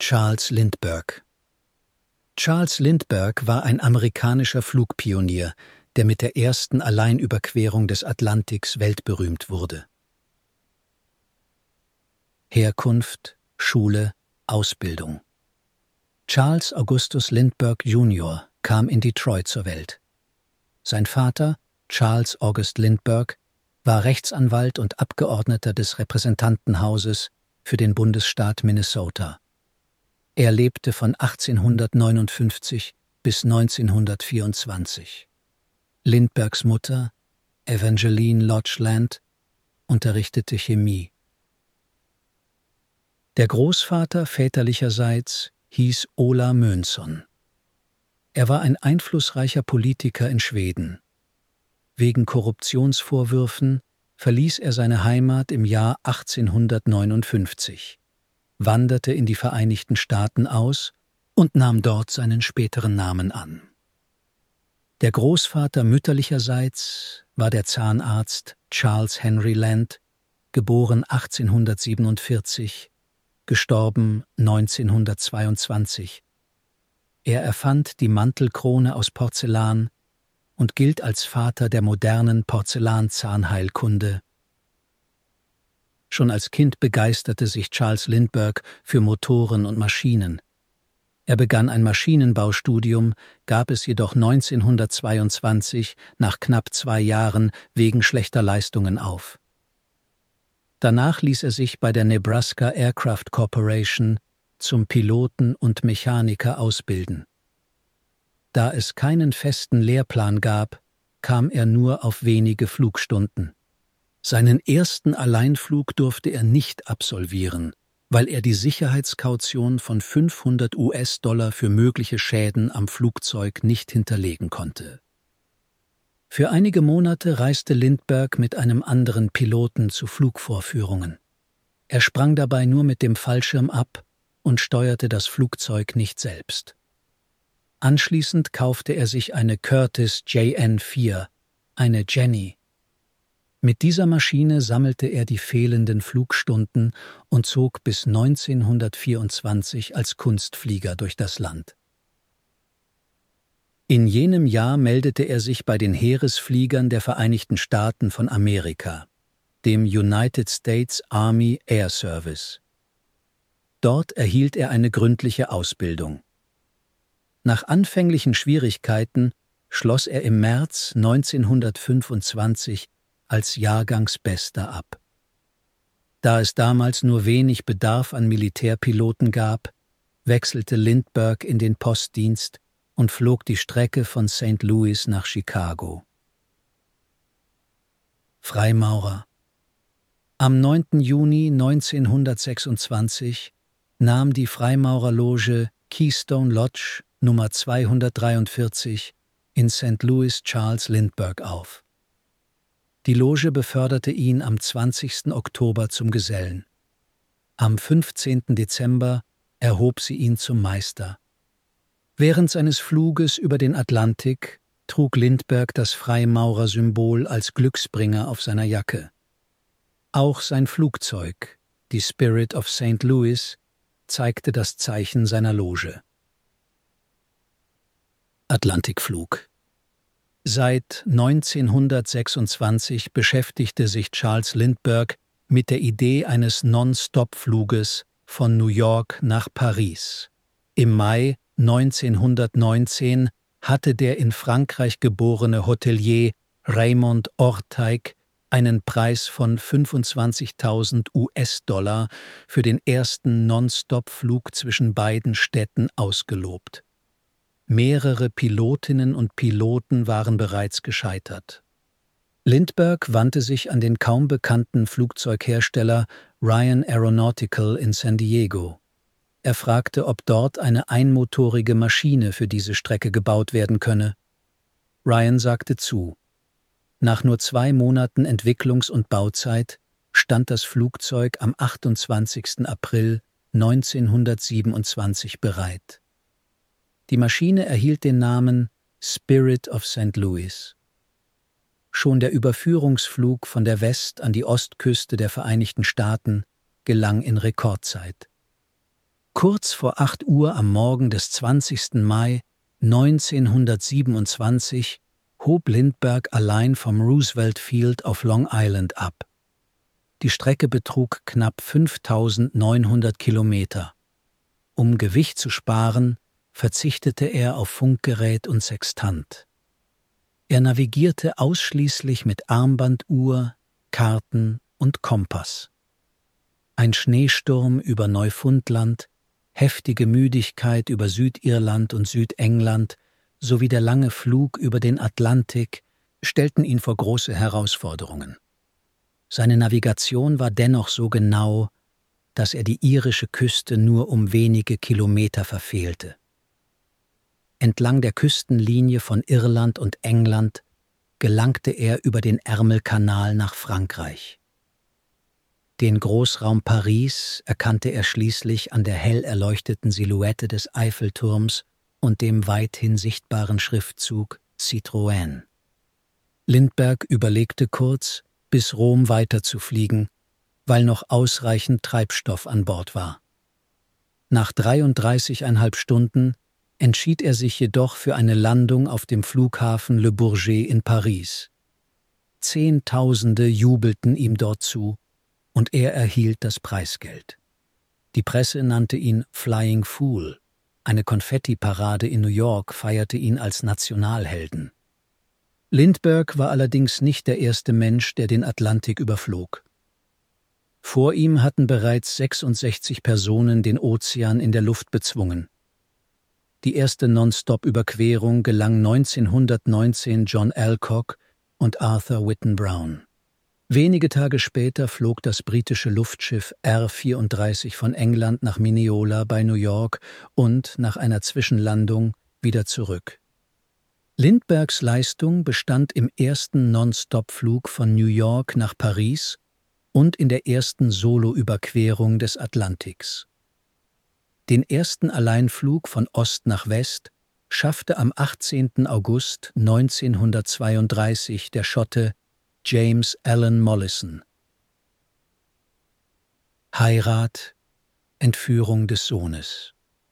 Charles Lindbergh. Charles Lindbergh war ein amerikanischer Flugpionier, der mit der ersten Alleinüberquerung des Atlantiks weltberühmt wurde. Herkunft, Schule, Ausbildung. Charles Augustus Lindbergh Jr. kam in Detroit zur Welt. Sein Vater, Charles August Lindbergh, war Rechtsanwalt und Abgeordneter des Repräsentantenhauses für den Bundesstaat Minnesota. Er lebte von 1859 bis 1924. Lindberghs Mutter, Evangeline Lodge Land, unterrichtete Chemie. Der Großvater väterlicherseits hieß Ola Mönsson. Er war ein einflussreicher Politiker in Schweden. Wegen Korruptionsvorwürfen verließ er seine Heimat im Jahr 1859, wanderte in die Vereinigten Staaten aus und nahm dort seinen späteren Namen an. Der Großvater mütterlicherseits war der Zahnarzt Charles Henry Land, geboren 1847, gestorben 1922. Er erfand die Mantelkrone aus Porzellan und gilt als Vater der modernen Porzellanzahnheilkunde. Schon als Kind begeisterte sich Charles Lindbergh für Motoren und Maschinen. Er begann ein Maschinenbaustudium, gab es jedoch 1922 nach knapp 2 Jahren wegen schlechter Leistungen auf. Danach ließ er sich bei der Nebraska Aircraft Corporation zum Piloten und Mechaniker ausbilden. Da es keinen festen Lehrplan gab, kam er nur auf wenige Flugstunden. Seinen ersten Alleinflug durfte er nicht absolvieren, weil er die Sicherheitskaution von $500 für mögliche Schäden am Flugzeug nicht hinterlegen konnte. Für einige Monate reiste Lindbergh mit einem anderen Piloten zu Flugvorführungen. Er sprang dabei nur mit dem Fallschirm ab und steuerte das Flugzeug nicht selbst. Anschließend kaufte er sich eine Curtiss JN4, eine Jenny. Mit dieser Maschine sammelte er die fehlenden Flugstunden und zog bis 1924 als Kunstflieger durch das Land. In jenem Jahr meldete er sich bei den Heeresfliegern der Vereinigten Staaten von Amerika, dem United States Army Air Service. Dort erhielt er eine gründliche Ausbildung. Nach anfänglichen Schwierigkeiten schloss er im März 1925 als Jahrgangsbester ab. Da es damals nur wenig Bedarf an Militärpiloten gab, wechselte Lindbergh in den Postdienst und flog die Strecke von St. Louis nach Chicago. Freimaurer. Am 9. Juni 1926 nahm die Freimaurerloge Keystone Lodge Nummer 243 in St. Louis Charles Lindbergh auf. Die Loge beförderte ihn am 20. Oktober zum Gesellen. Am 15. Dezember erhob sie ihn zum Meister. Während seines Fluges über den Atlantik trug Lindbergh das Freimaurersymbol als Glücksbringer auf seiner Jacke. Auch sein Flugzeug, die Spirit of St. Louis, zeigte das Zeichen seiner Loge. Atlantikflug. Seit 1926 beschäftigte sich Charles Lindbergh mit der Idee eines Non-Stop-Fluges von New York nach Paris. Im Mai 1919 hatte der in Frankreich geborene Hotelier Raymond Orteig einen Preis von $25.000 für den ersten Non-Stop-Flug zwischen beiden Städten ausgelobt. Mehrere Pilotinnen und Piloten waren bereits gescheitert. Lindbergh wandte sich an den kaum bekannten Flugzeughersteller Ryan Aeronautical in San Diego. Er fragte, ob dort eine einmotorige Maschine für diese Strecke gebaut werden könne. Ryan sagte zu. Nach nur 2 Monaten Entwicklungs- und Bauzeit stand das Flugzeug am 28. April 1927 bereit. Die Maschine erhielt den Namen Spirit of St. Louis. Schon der Überführungsflug von der West- an die Ostküste der Vereinigten Staaten gelang in Rekordzeit. Kurz vor 8 Uhr am Morgen des 20. Mai 1927 hob Lindbergh allein vom Roosevelt Field auf Long Island ab. Die Strecke betrug knapp 5.900 Kilometer. Um Gewicht zu sparen, verzichtete er auf Funkgerät und Sextant. Er navigierte ausschließlich mit Armbanduhr, Karten und Kompass. Ein Schneesturm über Neufundland, heftige Müdigkeit über Südirland und Südengland sowie der lange Flug über den Atlantik stellten ihn vor große Herausforderungen. Seine Navigation war dennoch so genau, dass er die irische Küste nur um wenige Kilometer verfehlte. Entlang der Küstenlinie von Irland und England gelangte er über den Ärmelkanal nach Frankreich. Den Großraum Paris erkannte er schließlich an der hell erleuchteten Silhouette des Eiffelturms und dem weithin sichtbaren Schriftzug Citroën. Lindbergh überlegte kurz, bis Rom weiterzufliegen, weil noch ausreichend Treibstoff an Bord war. Nach 33,5 Stunden entschied er sich jedoch für eine Landung auf dem Flughafen Le Bourget in Paris. Zehntausende jubelten ihm dort zu und er erhielt das Preisgeld. Die Presse nannte ihn Flying Fool. Eine Konfettiparade in New York feierte ihn als Nationalhelden. Lindbergh war allerdings nicht der erste Mensch, der den Atlantik überflog. Vor ihm hatten bereits 66 Personen den Ozean in der Luft bezwungen. Die erste Non-Stop-Überquerung gelang 1919 John Alcock und Arthur Whitten Brown. Wenige Tage später flog das britische Luftschiff R-34 von England nach Mineola bei New York und nach einer Zwischenlandung wieder zurück. Lindberghs Leistung bestand im ersten Non-Stop-Flug von New York nach Paris und in der ersten Solo-Überquerung des Atlantiks. Den ersten Alleinflug von Ost nach West schaffte am 18. August 1932 der Schotte James Allen Mollison. Heirat, Entführung des Sohnes.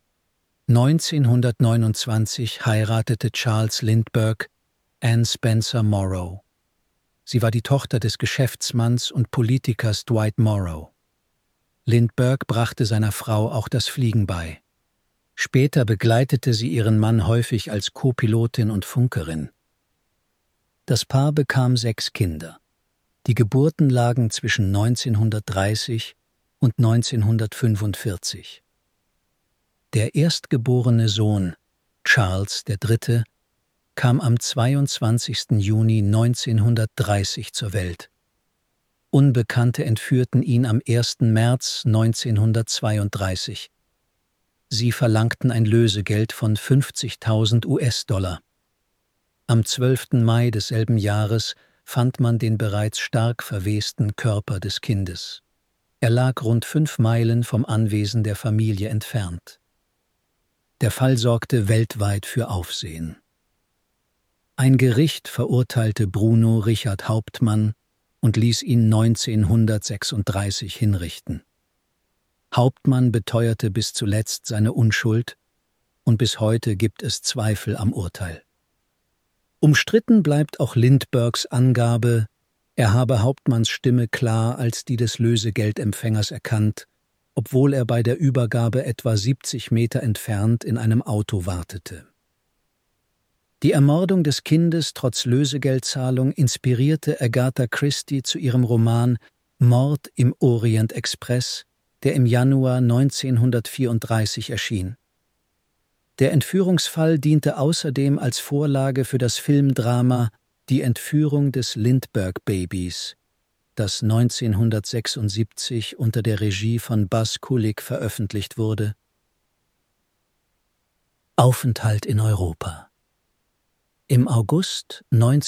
1929 heiratete Charles Lindbergh Anne Spencer Morrow. Sie war die Tochter des Geschäftsmanns und Politikers Dwight Morrow. Lindbergh brachte seiner Frau auch das Fliegen bei. Später begleitete sie ihren Mann häufig als Co-Pilotin und Funkerin. Das Paar bekam 6 Kinder. Die Geburten lagen zwischen 1930 und 1945. Der erstgeborene Sohn, Charles III., kam am 22. Juni 1930 zur Welt. Unbekannte entführten ihn am 1. März 1932. Sie verlangten ein Lösegeld von 50.000 US-Dollar. Am 12. Mai desselben Jahres fand man den bereits stark verwesten Körper des Kindes. Er lag rund 5 Meilen vom Anwesen der Familie entfernt. Der Fall sorgte weltweit für Aufsehen. Ein Gericht verurteilte Bruno Richard Hauptmann und ließ ihn 1936 hinrichten. Hauptmann beteuerte bis zuletzt seine Unschuld und bis heute gibt es Zweifel am Urteil. Umstritten bleibt auch Lindberghs Angabe, er habe Hauptmanns Stimme klar als die des Lösegeldempfängers erkannt, obwohl er bei der Übergabe etwa 70 Meter entfernt in einem Auto wartete. Die Ermordung des Kindes trotz Lösegeldzahlung inspirierte Agatha Christie zu ihrem Roman Mord im Orient Express, der im Januar 1934 erschien. Der Entführungsfall diente außerdem als Vorlage für das Filmdrama Die Entführung des Lindbergh-Babys, das 1976 unter der Regie von Buzz Kulik veröffentlicht wurde. Aufenthalt in Europa. Im August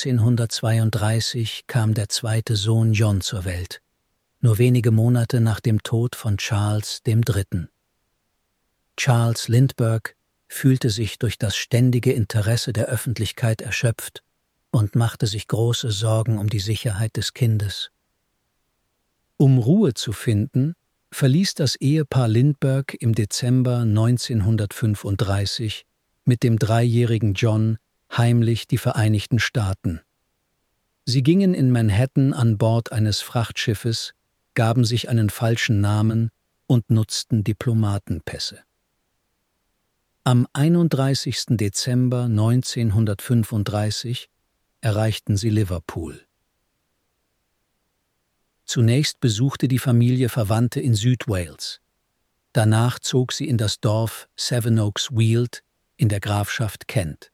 1932 kam der zweite Sohn John zur Welt, nur wenige Monate nach dem Tod von Charles III. Charles Lindbergh fühlte sich durch das ständige Interesse der Öffentlichkeit erschöpft und machte sich große Sorgen um die Sicherheit des Kindes. Um Ruhe zu finden, verließ das Ehepaar Lindbergh im Dezember 1935 mit dem 3-jährigen John heimlich die Vereinigten Staaten. Sie gingen in Manhattan an Bord eines Frachtschiffes, gaben sich einen falschen Namen und nutzten Diplomatenpässe. Am 31. Dezember 1935 erreichten sie Liverpool. Zunächst besuchte die Familie Verwandte in Südwales. Danach zog sie in das Dorf Sevenoaks Weald in der Grafschaft Kent.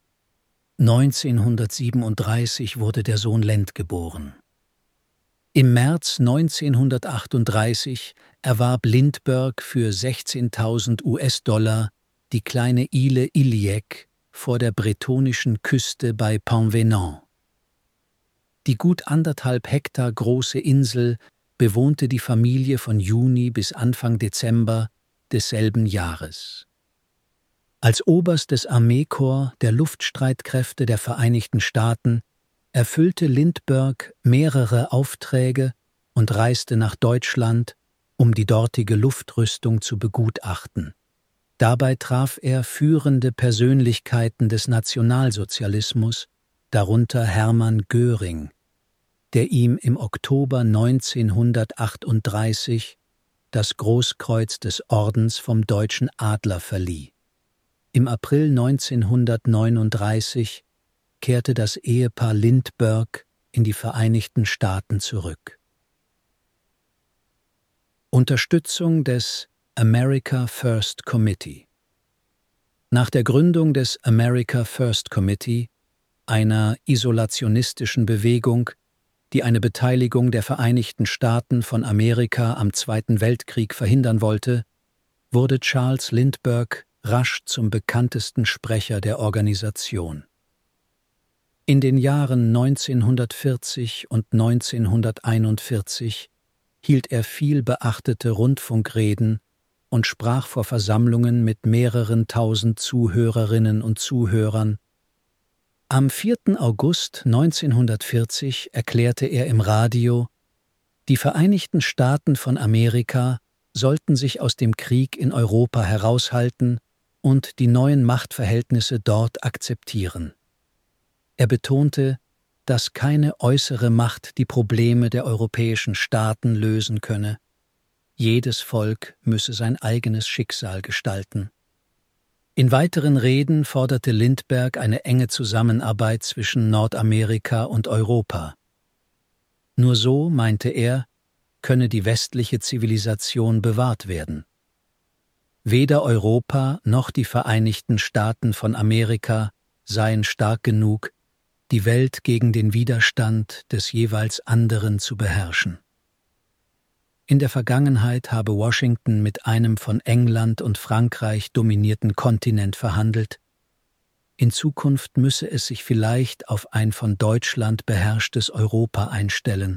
1937 wurde der Sohn Lent geboren. Im März 1938 erwarb Lindbergh für 16.000 US-Dollar die kleine Ile Illiec vor der bretonischen Küste bei Penvenant. Die gut 1,5 Hektar große Insel bewohnte die Familie von Juni bis Anfang Dezember desselben Jahres. Als Oberst des Armeekorps der Luftstreitkräfte der Vereinigten Staaten erfüllte Lindbergh mehrere Aufträge und reiste nach Deutschland, um die dortige Luftrüstung zu begutachten. Dabei traf er führende Persönlichkeiten des Nationalsozialismus, darunter Hermann Göring, der ihm im Oktober 1938 das Großkreuz des Ordens vom Deutschen Adler verlieh. Im April 1939 kehrte das Ehepaar Lindbergh in die Vereinigten Staaten zurück. Unterstützung des America First Committee. Nach der Gründung des America First Committee, einer isolationistischen Bewegung, die eine Beteiligung der Vereinigten Staaten von Amerika am Zweiten Weltkrieg verhindern wollte, wurde Charles Lindbergh rasch zum bekanntesten Sprecher der Organisation. In den Jahren 1940 und 1941 hielt er viel beachtete Rundfunkreden und sprach vor Versammlungen mit mehreren tausend Zuhörerinnen und Zuhörern. Am 4. August 1940 erklärte er im Radio, die Vereinigten Staaten von Amerika sollten sich aus dem Krieg in Europa heraushalten und die neuen Machtverhältnisse dort akzeptieren. Er betonte, dass keine äußere Macht die Probleme der europäischen Staaten lösen könne. Jedes Volk müsse sein eigenes Schicksal gestalten. In weiteren Reden forderte Lindbergh eine enge Zusammenarbeit zwischen Nordamerika und Europa. Nur so, meinte er, könne die westliche Zivilisation bewahrt werden. Weder Europa noch die Vereinigten Staaten von Amerika seien stark genug, die Welt gegen den Widerstand des jeweils anderen zu beherrschen. In der Vergangenheit habe Washington mit einem von England und Frankreich dominierten Kontinent verhandelt. In Zukunft müsse es sich vielleicht auf ein von Deutschland beherrschtes Europa einstellen.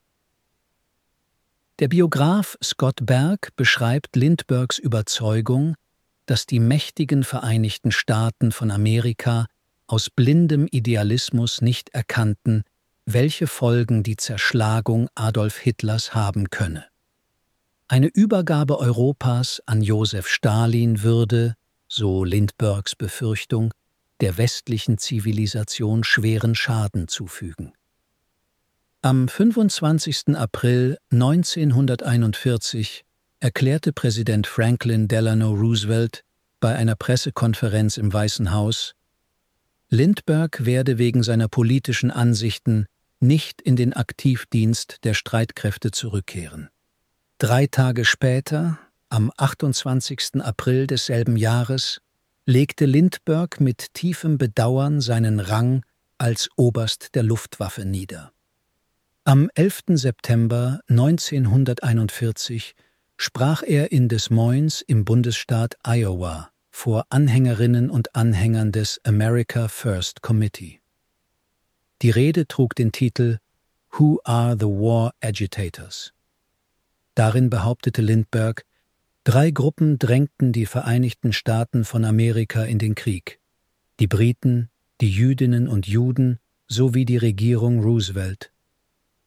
Der Biograf Scott Berg beschreibt Lindberghs Überzeugung, dass die mächtigen Vereinigten Staaten von Amerika aus blindem Idealismus nicht erkannten, welche Folgen die Zerschlagung Adolf Hitlers haben könne. Eine Übergabe Europas an Josef Stalin würde, so Lindberghs Befürchtung, der westlichen Zivilisation schweren Schaden zufügen. Am 25. April 1941 erklärte Präsident Franklin Delano Roosevelt bei einer Pressekonferenz im Weißen Haus, Lindbergh werde wegen seiner politischen Ansichten nicht in den Aktivdienst der Streitkräfte zurückkehren. 3 Tage später, am 28. April desselben Jahres, legte Lindbergh mit tiefem Bedauern seinen Rang als Oberst der Luftwaffe nieder. Am 11. September 1941 sprach er in Des Moines im Bundesstaat Iowa vor Anhängerinnen und Anhängern des America First Committee. Die Rede trug den Titel Who are the War Agitators? Darin behauptete Lindbergh, 3 Gruppen drängten die Vereinigten Staaten von Amerika in den Krieg: die Briten, die Jüdinnen und Juden sowie die Regierung Roosevelt.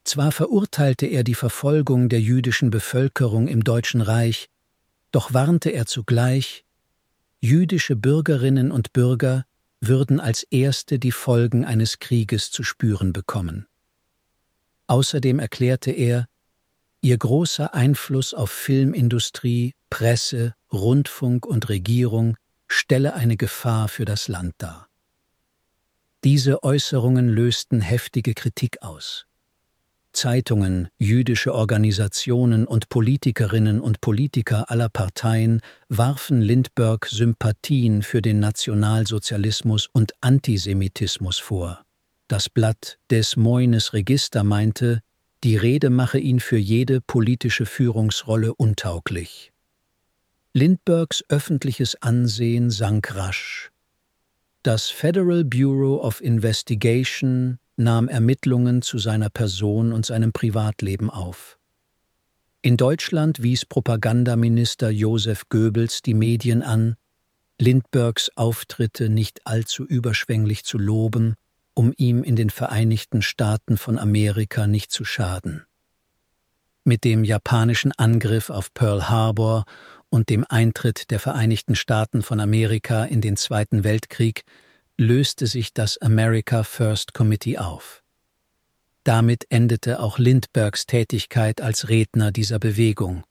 Zwar verurteilte er die Verfolgung der jüdischen Bevölkerung im Deutschen Reich, doch warnte er zugleich, jüdische Bürgerinnen und Bürger würden als Erste die Folgen eines Krieges zu spüren bekommen. Außerdem erklärte er, ihr großer Einfluss auf Filmindustrie, Presse, Rundfunk und Regierung stelle eine Gefahr für das Land dar. Diese Äußerungen lösten heftige Kritik aus. Zeitungen, jüdische Organisationen und Politikerinnen und Politiker aller Parteien warfen Lindbergh Sympathien für den Nationalsozialismus und Antisemitismus vor. Das Blatt Des Moines Register meinte, die Rede mache ihn für jede politische Führungsrolle untauglich. Lindberghs öffentliches Ansehen sank rasch. Das Federal Bureau of Investigation nahm Ermittlungen zu seiner Person und seinem Privatleben auf. In Deutschland wies Propagandaminister Joseph Goebbels die Medien an, Lindberghs Auftritte nicht allzu überschwänglich zu loben, um ihm in den Vereinigten Staaten von Amerika nicht zu schaden. Mit dem japanischen Angriff auf Pearl Harbor und dem Eintritt der Vereinigten Staaten von Amerika in den Zweiten Weltkrieg löste sich das America First Committee auf. Damit endete auch Lindberghs Tätigkeit als Redner dieser Bewegung.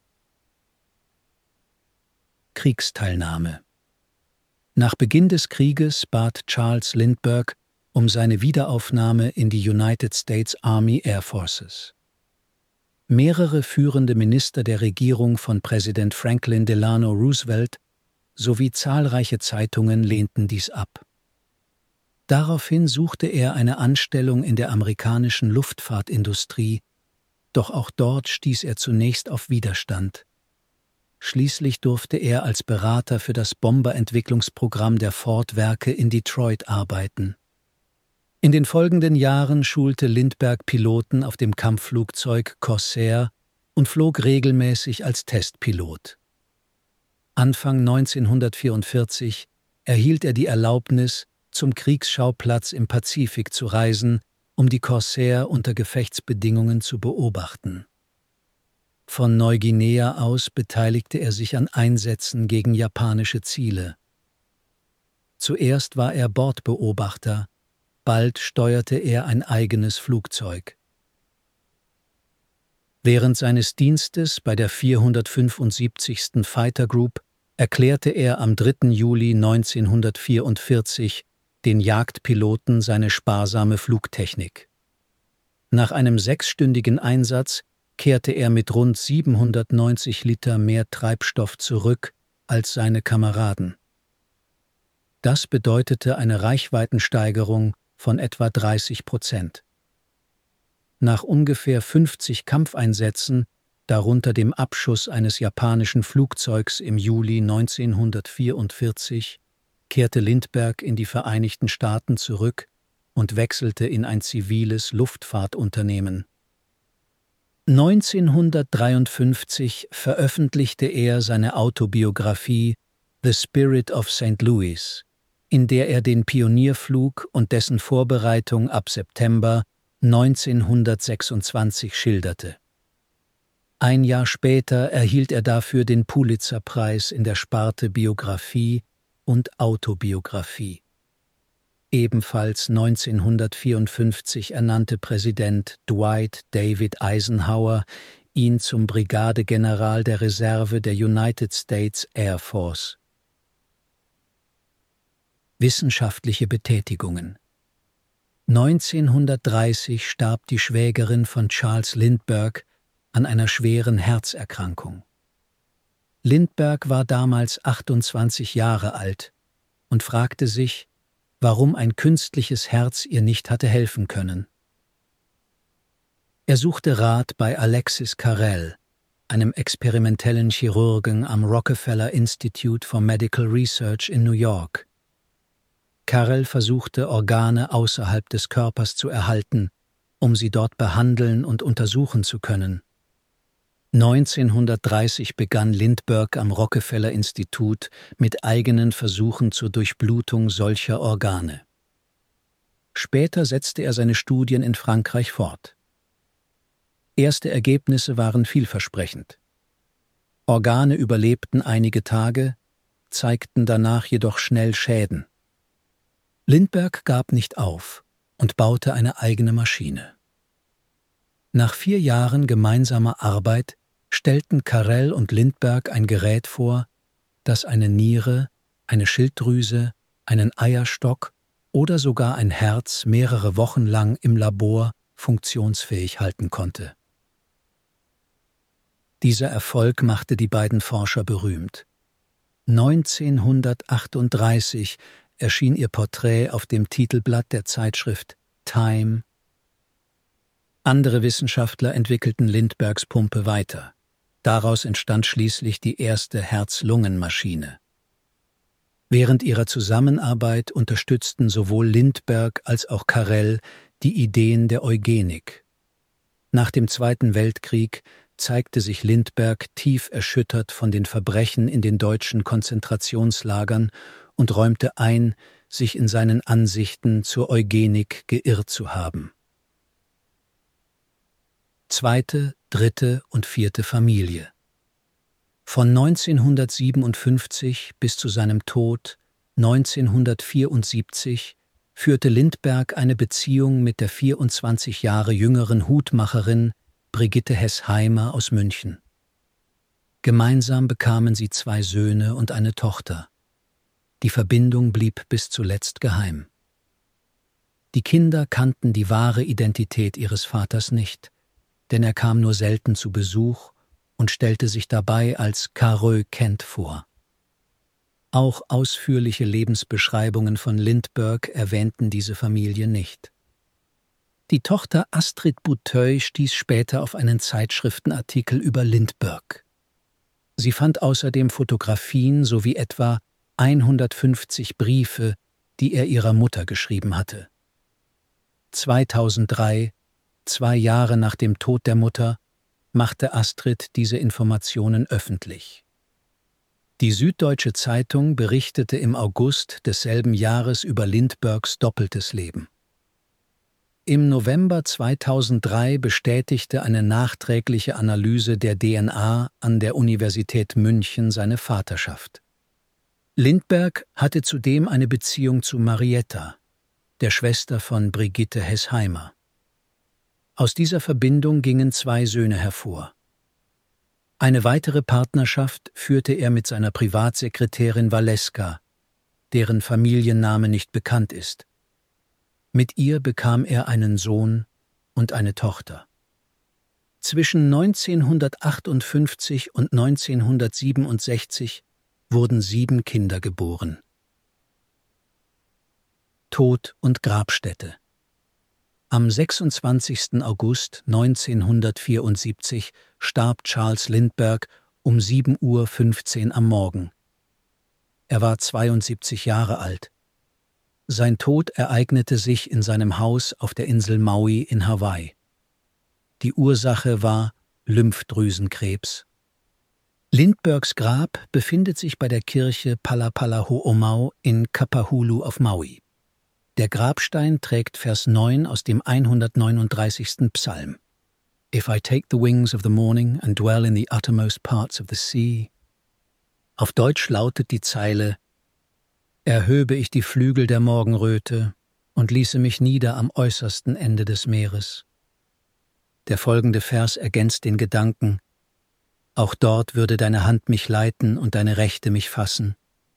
Kriegsteilnahme. Nach Beginn des Krieges bat Charles Lindbergh um seine Wiederaufnahme in die United States Army Air Forces. Mehrere führende Minister der Regierung von Präsident Franklin Delano Roosevelt sowie zahlreiche Zeitungen lehnten dies ab. Daraufhin suchte er eine Anstellung in der amerikanischen Luftfahrtindustrie, doch auch dort stieß er zunächst auf Widerstand. Schließlich durfte er als Berater für das Bomberentwicklungsprogramm der Ford-Werke in Detroit arbeiten. In den folgenden Jahren schulte Lindbergh Piloten auf dem Kampfflugzeug Corsair und flog regelmäßig als Testpilot. Anfang 1944 erhielt er die Erlaubnis, zum Kriegsschauplatz im Pazifik zu reisen, um die Corsair unter Gefechtsbedingungen zu beobachten. Von Neuguinea aus beteiligte er sich an Einsätzen gegen japanische Ziele. Zuerst war er Bordbeobachter, bald steuerte er ein eigenes Flugzeug. Während seines Dienstes bei der 475. Fighter Group erklärte er am 3. Juli 1944 den Jagdpiloten seine sparsame Flugtechnik. Nach einem 6-stündigen Einsatz kehrte er mit rund 790 Liter mehr Treibstoff zurück als seine Kameraden. Das bedeutete eine Reichweitensteigerung von etwa 30%. Nach ungefähr 50 Kampfeinsätzen, darunter dem Abschuss eines japanischen Flugzeugs im Juli 1944, kehrte Lindbergh in die Vereinigten Staaten zurück und wechselte in ein ziviles Luftfahrtunternehmen. 1953 veröffentlichte er seine Autobiografie The Spirit of St. Louis, in der er den Pionierflug und dessen Vorbereitung ab September 1926 schilderte. Ein Jahr später erhielt er dafür den Pulitzer-Preis in der Sparte Biografie und Autobiografie. Ebenfalls 1954 ernannte Präsident Dwight David Eisenhower ihn zum Brigadegeneral der Reserve der United States Air Force. Wissenschaftliche Betätigungen. 1930 starb die Schwägerin von Charles Lindbergh an einer schweren Herzerkrankung. Lindbergh war damals 28 Jahre alt und fragte sich, warum ein künstliches Herz ihr nicht hatte helfen können. Er suchte Rat bei Alexis Carrel, einem experimentellen Chirurgen am Rockefeller Institute for Medical Research in New York. Carrel versuchte, Organe außerhalb des Körpers zu erhalten, um sie dort behandeln und untersuchen zu können. 1930 begann Lindbergh am Rockefeller Institut mit eigenen Versuchen zur Durchblutung solcher Organe. Später setzte er seine Studien in Frankreich fort. Erste Ergebnisse waren vielversprechend. Organe überlebten einige Tage, zeigten danach jedoch schnell Schäden. Lindbergh gab nicht auf und baute eine eigene Maschine. Nach 4 Jahren gemeinsamer Arbeit stellten Carrel und Lindbergh ein Gerät vor, das eine Niere, eine Schilddrüse, einen Eierstock oder sogar ein Herz mehrere Wochen lang im Labor funktionsfähig halten konnte. Dieser Erfolg machte die beiden Forscher berühmt. 1938 erschien ihr Porträt auf dem Titelblatt der Zeitschrift Time. Andere Wissenschaftler entwickelten Lindberghs Pumpe weiter. Daraus entstand schließlich die erste Herz-Lungen-Maschine. Während ihrer Zusammenarbeit unterstützten sowohl Lindbergh als auch Carrel die Ideen der Eugenik. Nach dem Zweiten Weltkrieg zeigte sich Lindbergh tief erschüttert von den Verbrechen in den deutschen Konzentrationslagern und räumte ein, sich in seinen Ansichten zur Eugenik geirrt zu haben. Zweite, dritte und vierte Familie. Von 1957 bis zu seinem Tod 1974 führte Lindbergh eine Beziehung mit der 24 Jahre jüngeren Hutmacherin Brigitte Heßheimer aus München. Gemeinsam bekamen sie 2 Söhne und eine Tochter. Die Verbindung blieb bis zuletzt geheim. Die Kinder kannten die wahre Identität ihres Vaters nicht, denn er kam nur selten zu Besuch und stellte sich dabei als Carrel Kent vor. Auch ausführliche Lebensbeschreibungen von Lindbergh erwähnten diese Familie nicht. Die Tochter Astrid Buteuil stieß später auf einen Zeitschriftenartikel über Lindbergh. Sie fand außerdem Fotografien sowie etwa 150 Briefe, die er ihrer Mutter geschrieben hatte. 2003, 2 Jahre nach dem Tod der Mutter, machte Astrid diese Informationen öffentlich. Die Süddeutsche Zeitung berichtete im August desselben Jahres über Lindberghs doppeltes Leben. Im November 2003 bestätigte eine nachträgliche Analyse der DNA an der Universität München seine Vaterschaft. Lindbergh hatte zudem eine Beziehung zu Marietta, der Schwester von Brigitte Heßheimer. Aus dieser Verbindung gingen 2 Söhne hervor. Eine weitere Partnerschaft führte er mit seiner Privatsekretärin Valeska, deren Familienname nicht bekannt ist. Mit ihr bekam er einen Sohn und eine Tochter. Zwischen 1958 und 1967 wurden 7 Kinder geboren. Tod und Grabstätte. Am 26. August 1974 starb Charles Lindbergh um 7:15 Uhr am Morgen. Er war 72 Jahre alt. Sein Tod ereignete sich in seinem Haus auf der Insel Maui in Hawaii. Die Ursache war Lymphdrüsenkrebs. Lindberghs Grab befindet sich bei der Kirche Palapalaho'omau in Kapahulu auf Maui. Der Grabstein trägt Vers 9 aus dem 139. Psalm. If I take the wings of the morning and dwell in the uttermost parts of the sea. Auf Deutsch lautet die Zeile: Erhöbe ich die Flügel der Morgenröte und ließe mich nieder am äußersten Ende des Meeres. Der folgende Vers ergänzt den Gedanken: Auch dort würde deine Hand mich leiten und deine Rechte mich fassen.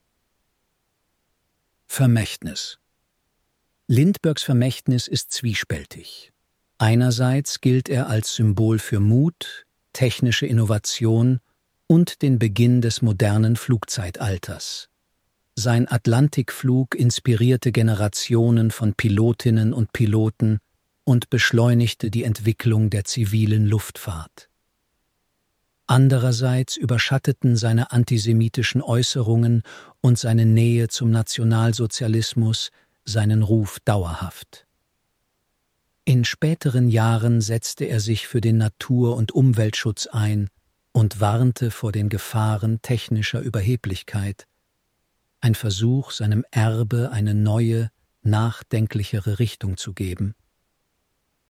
Vermächtnis. Lindberghs Vermächtnis ist zwiespältig. Einerseits gilt er als Symbol für Mut, technische Innovation und den Beginn des modernen Flugzeitalters. Sein Atlantikflug inspirierte Generationen von Pilotinnen und Piloten und beschleunigte die Entwicklung der zivilen Luftfahrt. Andererseits überschatteten seine antisemitischen Äußerungen und seine Nähe zum Nationalsozialismus seinen Ruf dauerhaft. In späteren Jahren setzte er sich für den Natur- und Umweltschutz ein und warnte vor den Gefahren technischer Überheblichkeit, ein Versuch, seinem Erbe eine neue, nachdenklichere Richtung zu geben.